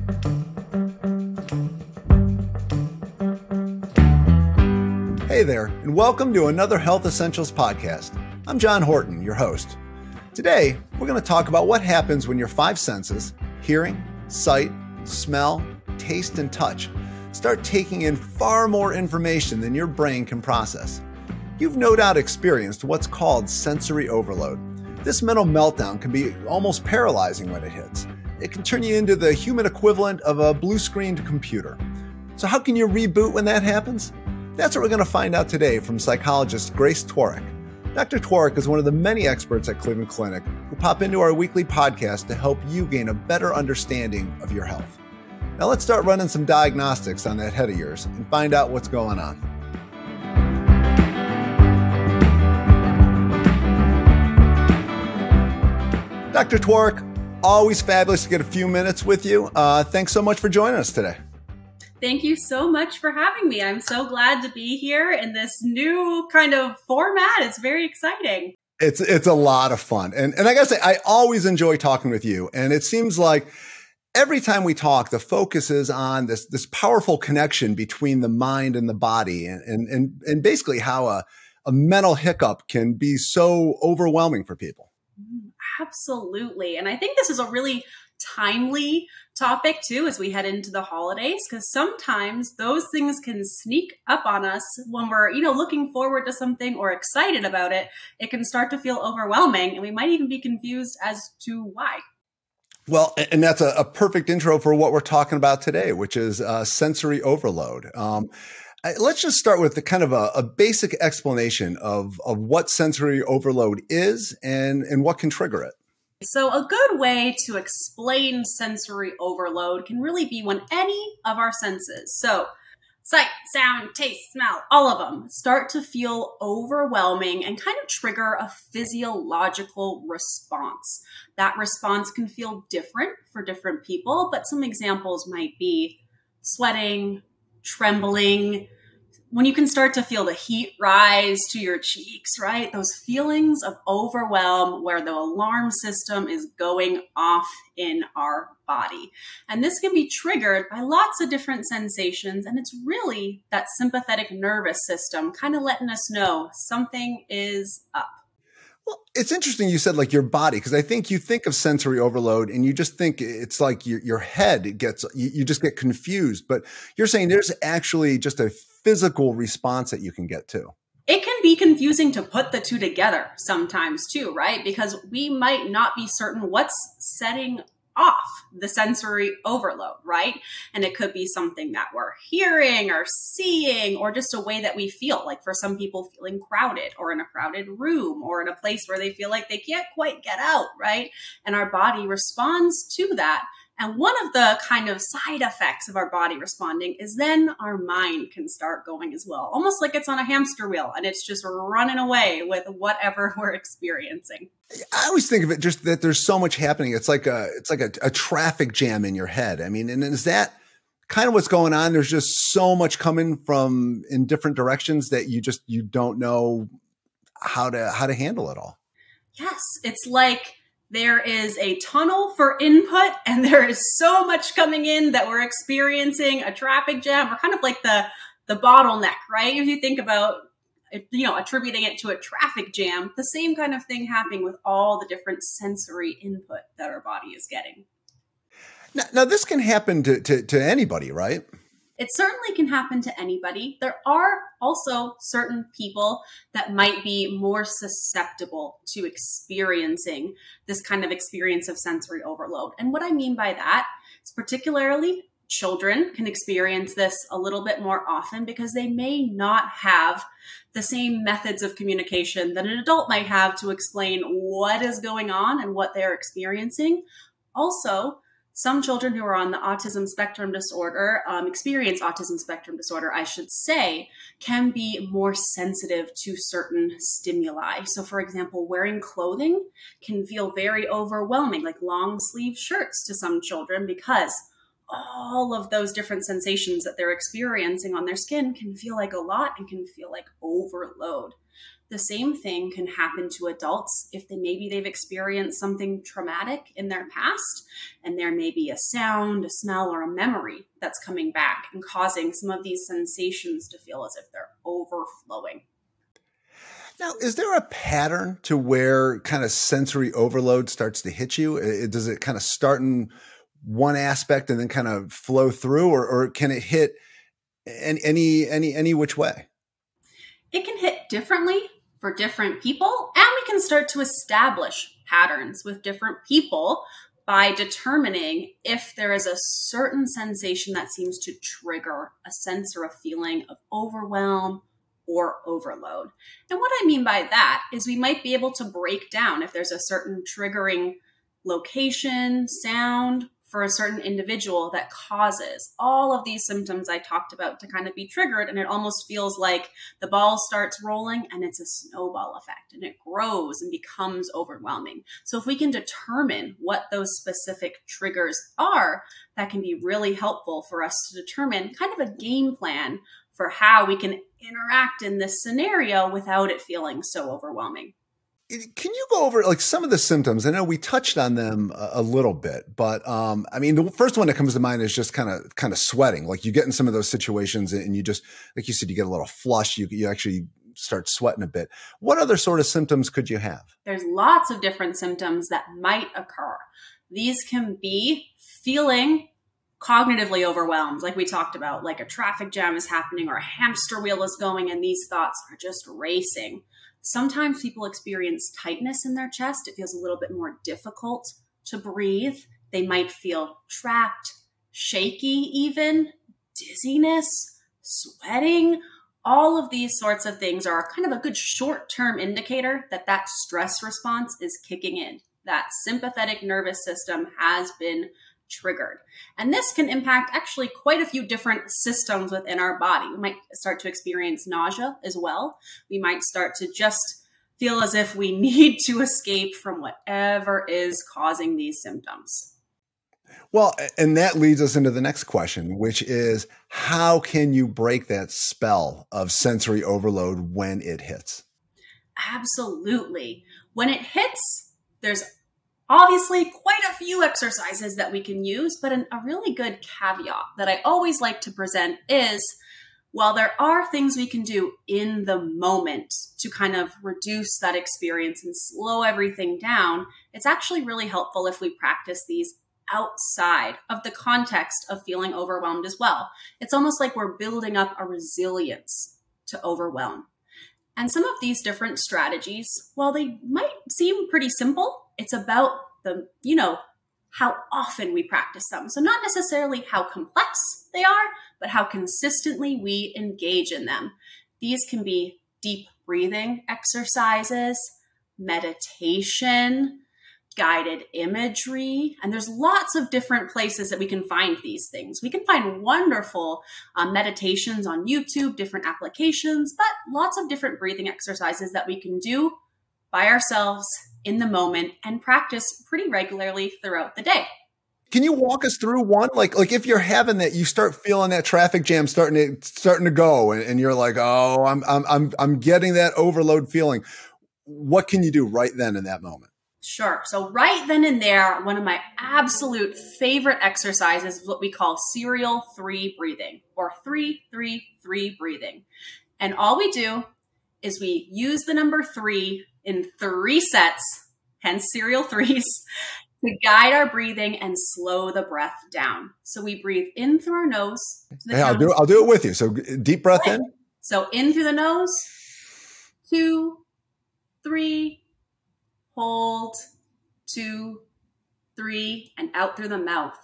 Hey there, and welcome to another Health Essentials podcast. I'm John Horton, your host. Today, we're going to talk about what happens when your five senses, hearing, sight, smell, taste, and touch, start taking in far more information than your brain can process. You've no doubt experienced what's called sensory overload. This mental meltdown can be almost paralyzing when it hits. It can turn you into the human equivalent of a blue-screened computer. So how can you reboot when that happens? That's what we're going to find out today from psychologist Grace Tworek. Dr. Tworek is one of the many experts at Cleveland Clinic who pop into our weekly podcast to help you gain a better understanding of your health. Now let's start running some diagnostics on that head of yours and find out what's going on. Dr. Tworek, always fabulous to get a few minutes with you. Thanks so much for joining us today. Thank you so much for having me. I'm so glad to be here in this new kind of format. It's very exciting. It's a lot of fun. And I gotta say, I always enjoy talking with you. And it seems like every time we talk, the focus is on this powerful connection between the mind and the body and basically how a mental hiccup can be so overwhelming for people. Absolutely. And I think this is a really timely topic too as we head into the holidays, because sometimes those things can sneak up on us when we're looking forward to something or excited about it. It can start to feel overwhelming and we might even be confused as to why. Well, and that's a perfect intro for what we're talking about today, which is sensory overload. Let's just start with the kind of a basic explanation of what sensory overload is and what can trigger it. So a good way to explain sensory overload can really be when any of our senses, so sight, sound, taste, smell, all of them, start to feel overwhelming and kind of trigger a physiological response. That response can feel different for different people, but some examples might be sweating, trembling, when you can start to feel the heat rise to your cheeks, right? Those feelings of overwhelm where the alarm system is going off in our body. And this can be triggered by lots of different sensations. And it's really that sympathetic nervous system kind of letting us know something is up. Well, it's interesting you said like your body, because I think you think of sensory overload and you just think it's like your head gets, you just get confused. But you're saying there's actually just a physical response that you can get to. It can be confusing to put the two together sometimes too, right? Because we might not be certain what's setting off the sensory overload, right? And it could be something that we're hearing or seeing, or just a way that we feel, like for some people feeling crowded or in a crowded room or in a place where they feel like they can't quite get out, right? And our body responds to that. And one of the kind of side effects of our body responding is then our mind can start going as well, almost like it's on a hamster wheel and it's just running away with whatever we're experiencing. I always think of it just that there's so much happening. It's like a traffic jam in your head. I mean, and is that kind of what's going on? There's just so much coming from in different directions that you don't know how to handle it all. Yes, it's like there is a tunnel for input and there is so much coming in that we're experiencing a traffic jam. We're kind of like the bottleneck, right? If you think about, attributing it to a traffic jam, the same kind of thing happening with all the different sensory input that our body is getting. Now this can happen to anybody, right? It certainly can happen to anybody. There are also certain people that might be more susceptible to experiencing this kind of experience of sensory overload. And what I mean by that is particularly children can experience this a little bit more often because they may not have the same methods of communication that an adult might have to explain what is going on and what they're experiencing. Also, some children who are on the autism spectrum disorder, experience autism spectrum disorder, I should say, can be more sensitive to certain stimuli. So for example, wearing clothing can feel very overwhelming, like long sleeve shirts to some children, because all of those different sensations that they're experiencing on their skin can feel like a lot and can feel like overload. The same thing can happen to adults if they've experienced something traumatic in their past, and there may be a sound, a smell, or a memory that's coming back and causing some of these sensations to feel as if they're overflowing. Now, is there a pattern to where kind of sensory overload starts to hit you? Does it kind of start in one aspect and then kind of flow through, or can it hit any which way? It can hit differently for different people, and we can start to establish patterns with different people by determining if there is a certain sensation that seems to trigger a sense or a feeling of overwhelm or overload. And what I mean by that is we might be able to break down if there's a certain triggering location, sound for a certain individual that causes all of these symptoms I talked about to kind of be triggered. And it almost feels like the ball starts rolling and it's a snowball effect and it grows and becomes overwhelming. So if we can determine what those specific triggers are, that can be really helpful for us to determine kind of a game plan for how we can interact in this scenario without it feeling so overwhelming. Can you go over like some of the symptoms? I know we touched on them a little bit, but I mean, the first one that comes to mind is just kind of sweating. Like you get in some of those situations and you just, like you said, you get a little flush. You actually start sweating a bit. What other sort of symptoms could you have? There's lots of different symptoms that might occur. These can be feeling cognitively overwhelmed, like we talked about, like a traffic jam is happening or a hamster wheel is going and these thoughts are just racing. Sometimes people experience tightness in their chest. It feels a little bit more difficult to breathe. They might feel trapped, shaky even, dizziness, sweating. All of these sorts of things are kind of a good short-term indicator that that stress response is kicking in. That sympathetic nervous system has been triggered. And this can impact actually quite a few different systems within our body. We might start to experience nausea as well. We might start to just feel as if we need to escape from whatever is causing these symptoms. Well, and that leads us into the next question, which is how can you break that spell of sensory overload when it hits? Absolutely. When it hits, there's obviously quite a few exercises that we can use, but a really good caveat that I always like to present is, while there are things we can do in the moment to kind of reduce that experience and slow everything down, it's actually really helpful if we practice these outside of the context of feeling overwhelmed as well. It's almost like we're building up a resilience to overwhelm. And some of these different strategies, while they might seem pretty simple, it's about how often we practice them. So not necessarily how complex they are, but how consistently we engage in them. These can be deep breathing exercises, meditation, guided imagery, and there's lots of different places that we can find these things. We can find wonderful meditations on YouTube, different applications, but lots of different breathing exercises that we can do by ourselves in the moment and practice pretty regularly throughout the day. Can you walk us through one? Like if you're having that, you start feeling that traffic jam starting to go, and you're like, oh, I'm getting that overload feeling. What can you do right then in that moment? Sure. So right then and there, one of my absolute favorite exercises is what we call serial 3 breathing, or 3-3-3 breathing. And all we do is we use the number 3 in 3 sets, hence serial 3s, to guide our breathing and slow the breath down. So we breathe in through our nose. I'll do it with you. So deep breath in. So in through the nose, 2, 3, hold, 2, 3, and out through the mouth.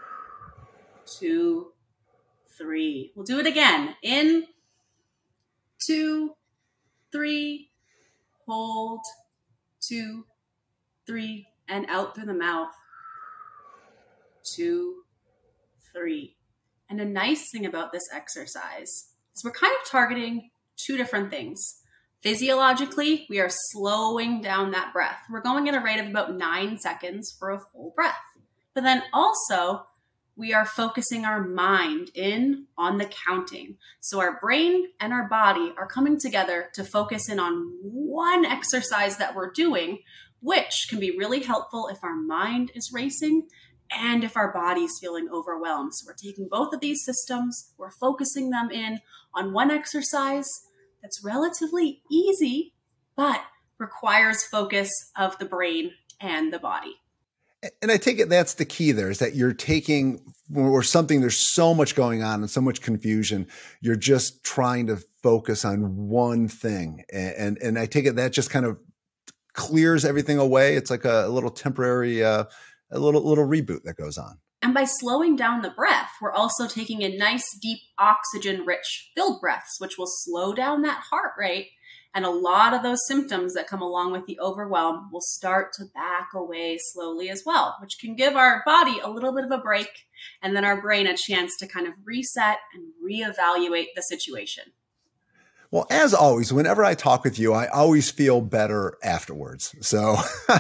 2, 3. We'll do it again. In, 2, 3, hold, 2, 3, and out through the mouth. 2, 3. And a nice thing about this exercise is we're kind of targeting 2 different things. Physiologically, we are slowing down that breath. We're going at a rate of about 9 seconds for a full breath. But then also, we are focusing our mind in on the counting. So our brain and our body are coming together to focus in on one exercise that we're doing, which can be really helpful if our mind is racing and if our body's feeling overwhelmed. So we're taking both of these systems, we're focusing them in on one exercise that's relatively easy, but requires focus of the brain and the body. And I take it that's the key there, is that you're taking or something, there's so much going on and so much confusion. You're just trying to focus on one thing. And I take it that just kind of clears everything away. It's like a little temporary, a little reboot that goes on. And by slowing down the breath, we're also taking in nice, deep, oxygen-rich filled breaths, which will slow down that heart rate. And a lot of those symptoms that come along with the overwhelm will start to back away slowly as well, which can give our body a little bit of a break and then our brain a chance to kind of reset and reevaluate the situation. Well, as always, whenever I talk with you, I always feel better afterwards. So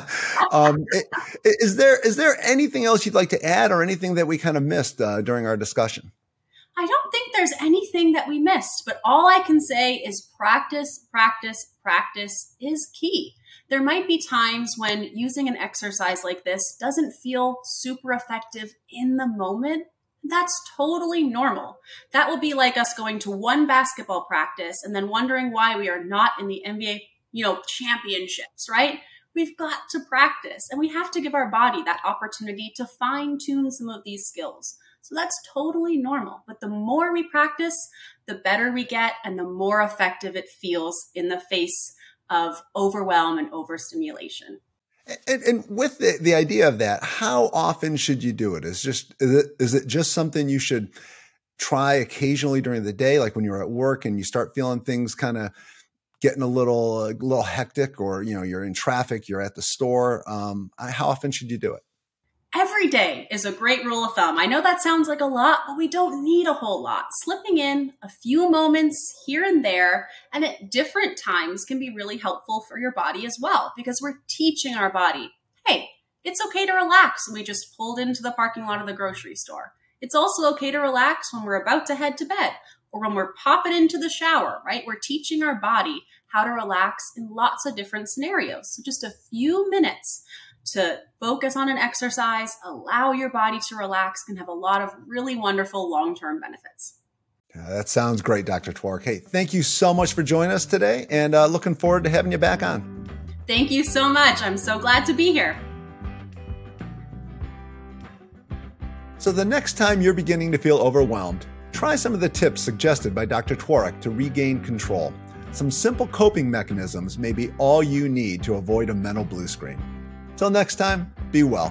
is there anything else you'd like to add or anything that we kind of missed during our discussion? I don't think there's anything that we missed, but all I can say is practice, practice, practice is key. There might be times when using an exercise like this doesn't feel super effective in the moment. That's totally normal. That will be like us going to one basketball practice and then wondering why we are not in the NBA, championships, right? We've got to practice and we have to give our body that opportunity to fine tune some of these skills. So that's totally normal. But the more we practice, the better we get and the more effective it feels in the face of overwhelm and overstimulation. And with the idea of that, how often should you do it? Is it just something you should try occasionally during the day, like when you're at work and you start feeling things kind of getting a little hectic, or you're in traffic, you're at the store? How often should you do it? Every day is a great rule of thumb. I know that sounds like a lot, but we don't need a whole lot. Slipping in a few moments here and there and at different times can be really helpful for your body as well, because we're teaching our body, hey, it's okay to relax when we just pulled into the parking lot of the grocery store. It's also okay to relax when we're about to head to bed or when we're popping into the shower, right? We're teaching our body how to relax in lots of different scenarios. So just a few minutes to focus on an exercise, allow your body to relax, can have a lot of really wonderful long-term benefits. That sounds great, Dr. Twork. Hey, thank you so much for joining us today, and looking forward to having you back on. Thank you so much. I'm so glad to be here. So the next time you're beginning to feel overwhelmed, try some of the tips suggested by Dr. Twork to regain control. Some simple coping mechanisms may be all you need to avoid a mental blue screen. Till next time, be well.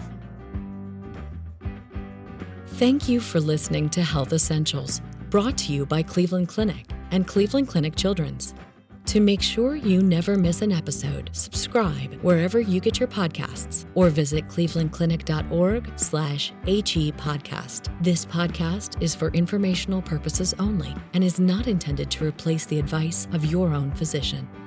Thank you for listening to Health Essentials, brought to you by Cleveland Clinic and Cleveland Clinic Children's. To make sure you never miss an episode, subscribe wherever you get your podcasts or visit clevelandclinic.org/HE podcast. This podcast is for informational purposes only and is not intended to replace the advice of your own physician.